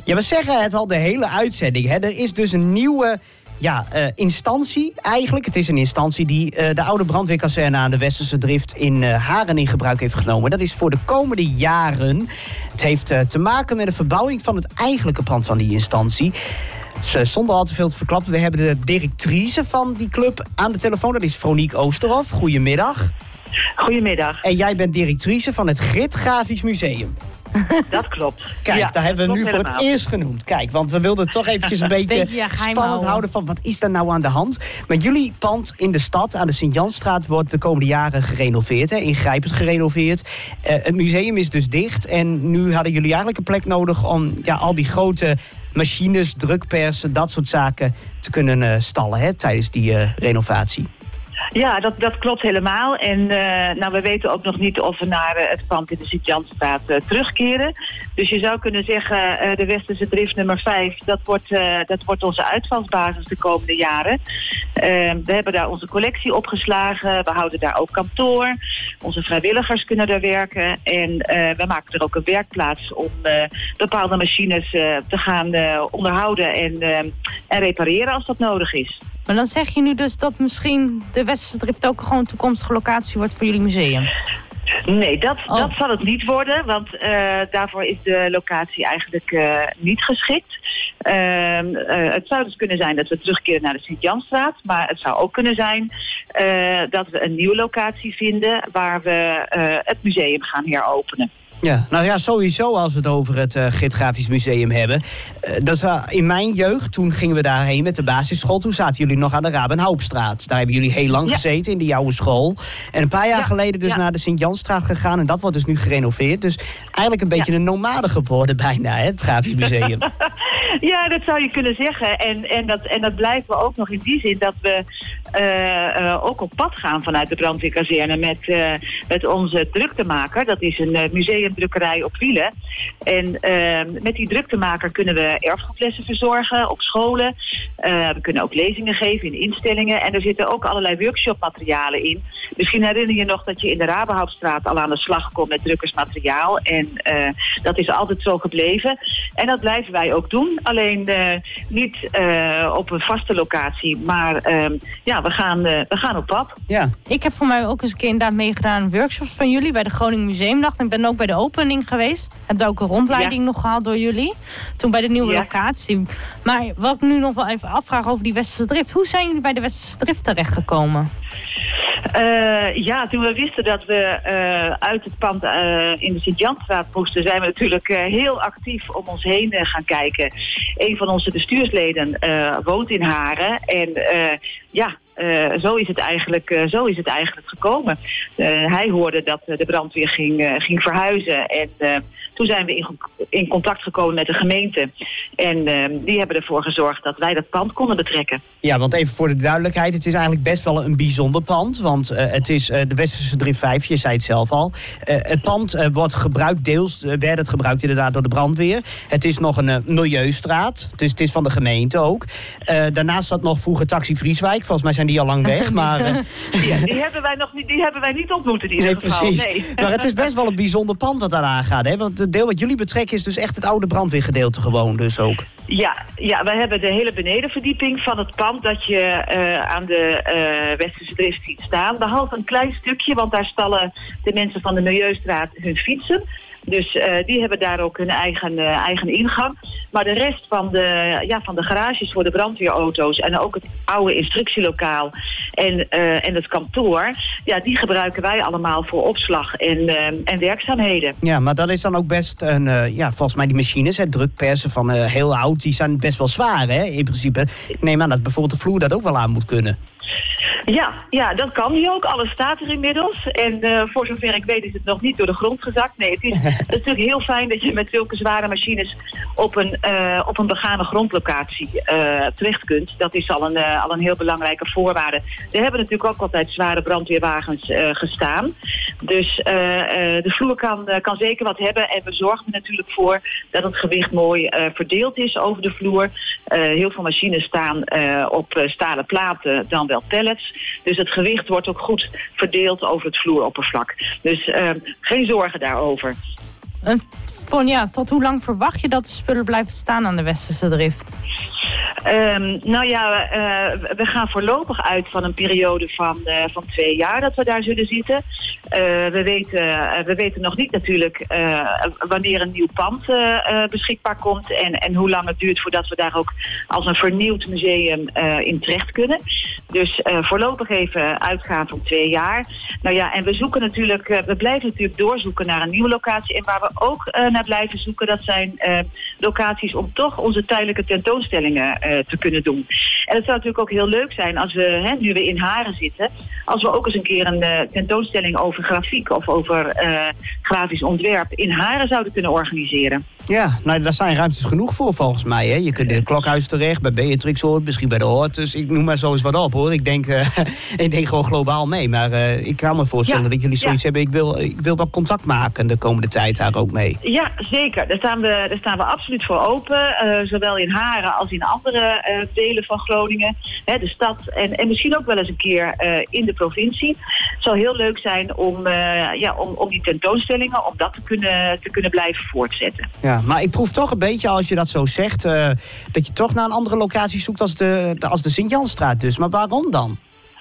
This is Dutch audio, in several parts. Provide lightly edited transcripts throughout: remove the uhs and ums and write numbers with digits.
Ja, we zeggen het al de hele uitzending. Hè? Er is dus een nieuwe instantie eigenlijk. Het is een instantie die de oude brandweerkazerne aan de Westerse Drift in Haren in gebruik heeft genomen. Dat is voor de komende jaren. Het heeft te maken met de verbouwing van het eigenlijke pand van die instantie. Zonder al te veel te verklappen, we hebben de directrice van die club aan de telefoon. Dat is Fronique Oosterhof. Goedemiddag. Goedemiddag. En jij bent directrice van het Grit Grafisch Museum. Dat klopt. Kijk, daar hebben we nu voor het eerst genoemd. Kijk, want we wilden toch eventjes een beetje spannend houden van wat is daar nou aan de hand. Maar jullie pand in de stad aan de Sint-Janstraat wordt de komende jaren gerenoveerd. Hè, ingrijpend gerenoveerd. Het museum is dus dicht. En nu hadden jullie eigenlijk een plek nodig om al die grote machines, drukpersen, dat soort zaken te kunnen stallen tijdens die renovatie. Ja, dat klopt helemaal. En we weten ook nog niet of we naar het pand in de Sint-Janstraat terugkeren. Dus je zou kunnen zeggen, de Westerse Drift nummer 5... dat wordt onze uitvalsbasis de komende jaren. We hebben daar onze collectie opgeslagen. We houden daar ook kantoor. Onze vrijwilligers kunnen daar werken. En we maken er ook een werkplaats om bepaalde machines te gaan onderhouden en repareren als dat nodig is. Maar dan zeg je nu dus dat misschien de Westerse Drift ook gewoon een toekomstige locatie wordt voor jullie museum? Nee, dat zal het niet worden, want daarvoor is de locatie eigenlijk niet geschikt. Het zou dus kunnen zijn dat we terugkeren naar de Sint-Janstraat, maar het zou ook kunnen zijn dat we een nieuwe locatie vinden waar we het museum gaan heropenen. Ja, nou ja, sowieso als we het over het Grit Grafisch Museum hebben. Dat is, in mijn jeugd, toen gingen we daarheen met de basisschool. Toen zaten jullie nog aan de Rabenhauptstraat. Daar hebben jullie heel lang gezeten in die oude school. En een paar jaar geleden dus naar de Sint-Janstraat gegaan. En dat wordt dus nu gerenoveerd. Dus eigenlijk een beetje een nomade geworden bijna, hè, het Grafisch Museum. Ja, dat zou je kunnen zeggen. En dat blijven we ook nog in die zin dat we ook op pad gaan vanuit de brandweerkazerne met onze druktemaker. Dat is een museumdrukkerij op wielen. En met die druktemaker kunnen we erfgoedlessen verzorgen op scholen. We kunnen ook lezingen geven in instellingen. En er zitten ook allerlei workshopmaterialen in. Misschien herinner je nog dat je in de Rabenhauptstraat al aan de slag komt met drukkersmateriaal. En dat is altijd zo gebleven. En dat blijven wij ook doen. Alleen niet op een vaste locatie. Maar we gaan op pad. Ja. Ik heb voor mij ook eens een keer inderdaad meegedaan aan workshops van jullie bij de Groningen Museumdag. En ik ben ook bij de opening geweest. Heb daar ook een rondleiding nog gehad door jullie. Toen bij de nieuwe locatie. Maar wat ik nu nog wel even afvraag over die Westerse Drift. Hoe zijn jullie bij de Westerse Drift terechtgekomen? Toen we wisten dat we uit het pand in de Sint-Janstraat moesten, zijn we natuurlijk heel actief om ons heen gaan kijken. Een van onze bestuursleden woont in Haren. En zo is het eigenlijk gekomen. Hij hoorde dat de brandweer ging verhuizen. En toen zijn we in contact gekomen met de gemeente. En die hebben ervoor gezorgd dat wij dat pand konden betrekken. Ja, want even voor de duidelijkheid. Het is eigenlijk best wel een bijzonder pand. Want het is de Westerse Drift 5, je zei het zelf al. Het pand wordt gebruikt, deels werd het gebruikt inderdaad door de brandweer. Het is nog een milieustraat. Het is van de gemeente ook. Daarnaast zat nog vroeger Taxi Vrieswijk. Volgens mij zijn die al lang weg. Maar, die hebben wij niet ontmoet in ieder geval. Precies. Nee. Maar het is best wel een bijzonder pand wat daar aangaat. Hè? Want het deel wat jullie betrekken is dus echt het oude brandweergedeelte gewoon dus ook. Ja, wij hebben de hele benedenverdieping van het pand dat je aan de Westerse Drift ziet staan. Behalve een klein stukje, want daar stallen de mensen van de Milieustraat hun fietsen. Dus die hebben daar ook hun eigen ingang. Maar de rest van de garages voor de brandweerauto's en ook het oude instructielokaal en het kantoor, die gebruiken wij allemaal voor opslag en werkzaamheden. Ja, maar dat is dan ook best volgens mij die machines, drukpersen van heel oud, die zijn best wel zwaar, hè, in principe. Ik neem aan dat bijvoorbeeld de vloer dat ook wel aan moet kunnen. Ja, dat kan die ook. Alles staat er inmiddels. En voor zover ik weet is het nog niet door de grond gezakt. Nee, het is natuurlijk heel fijn dat je met zulke zware machines op een begane grondlocatie terecht kunt. Dat is al een heel belangrijke voorwaarde. Er hebben natuurlijk ook altijd zware brandweerwagens gestaan. Dus de vloer kan zeker wat hebben. En we zorgen er natuurlijk voor dat het gewicht mooi verdeeld is over de vloer. Heel veel machines staan op stalen platen, dan wel pallets. Dus het gewicht wordt ook goed verdeeld over het vloeroppervlak. Dus geen zorgen daarover. Tot hoe lang verwacht je dat de spullen blijven staan aan de Westerse Drift? We gaan voorlopig uit van een periode van 2 jaar dat we daar zullen zitten. We weten nog niet natuurlijk wanneer een nieuw pand beschikbaar komt en hoe lang het duurt voordat we daar ook als een vernieuwd museum in terecht kunnen. Dus voorlopig even uitgaan van 2 jaar. En we blijven natuurlijk doorzoeken naar een nieuwe locatie. En waar we ook naar blijven zoeken, dat zijn locaties om toch onze tijdelijke tentoonstellingen te kunnen doen. En het zou natuurlijk ook heel leuk zijn als we, nu we in Haren zitten, als we ook eens een keer een tentoonstelling over grafiek of over grafisch ontwerp in Haren zouden kunnen organiseren. Ja, daar zijn ruimtes genoeg voor volgens mij. Hè? Je kunt in het Klokhuis terecht, bij Beatrix Hoort, misschien bij de Hortus. Ik noem maar zo eens wat op hoor. Ik denk gewoon globaal mee. Maar ik kan me voorstellen dat jullie zoiets hebben. Ik wil wel contact maken de komende tijd daar ook mee. Ja, zeker. Daar staan we absoluut voor open. Zowel in Haren als in andere delen van Groningen. De stad en misschien ook wel eens een keer in de provincie. Het zou heel leuk zijn om die tentoonstellingen, om dat te kunnen blijven voortzetten. Ja, maar ik proef toch een beetje, als je dat zo zegt, dat je toch naar een andere locatie zoekt als de Sint-Janstraat dus. Maar waarom dan?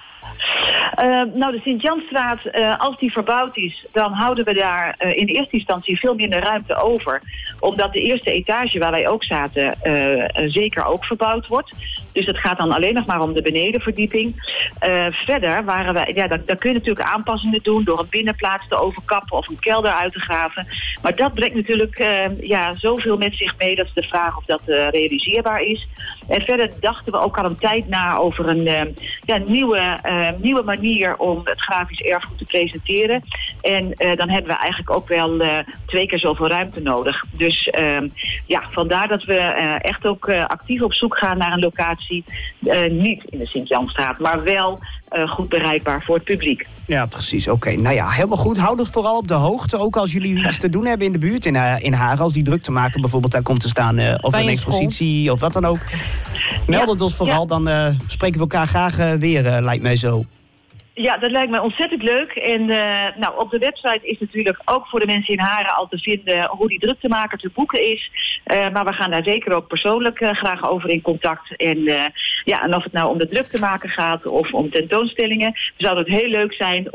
De Sint-Janstraat, als die verbouwd is, dan houden we daar in eerste instantie veel minder ruimte over. Omdat de eerste etage waar wij ook zaten zeker ook verbouwd wordt. Dus het gaat dan alleen nog maar om de benedenverdieping. Verder waren wij, dan kun je natuurlijk aanpassingen doen door een binnenplaats te overkappen of een kelder uit te graven. Maar dat brengt natuurlijk zoveel met zich mee. Dat is de vraag of dat realiseerbaar is. En verder dachten we ook al een tijd na over een nieuwe manier om het grafisch erfgoed te presenteren. En dan hebben we eigenlijk ook wel 2 keer zoveel ruimte nodig. Dus vandaar dat we echt ook actief op zoek gaan naar een locatie. Niet in de Sint-Janstraat, maar wel goed bereikbaar voor het publiek. Ja, precies. Oké. Helemaal goed. Houd het vooral op de hoogte. Ook als jullie iets te doen hebben in de buurt in Haren. Als die druk te maken bijvoorbeeld daar komt te staan. Of een expositie of wat dan ook. Meld het ons vooral. Dan spreken we elkaar graag weer, lijkt mij zo. Ja, dat lijkt mij ontzettend leuk. En op de website is natuurlijk ook voor de mensen in Haren al te vinden hoe die druktemaker te boeken is. Maar we gaan daar zeker ook persoonlijk graag over in contact. En of het nou om de druktemaker gaat of om tentoonstellingen. We zouden het heel leuk zijn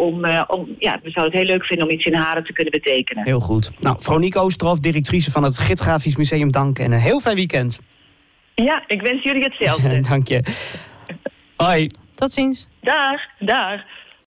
om iets in Haren te kunnen betekenen. Heel goed. Veronique Oosterhoff, directrice van het Gidsgrafisch Museum, dank en een heel fijn weekend. Ja, ik wens jullie hetzelfde. Dank je. Hoi. Tot ziens. Dag.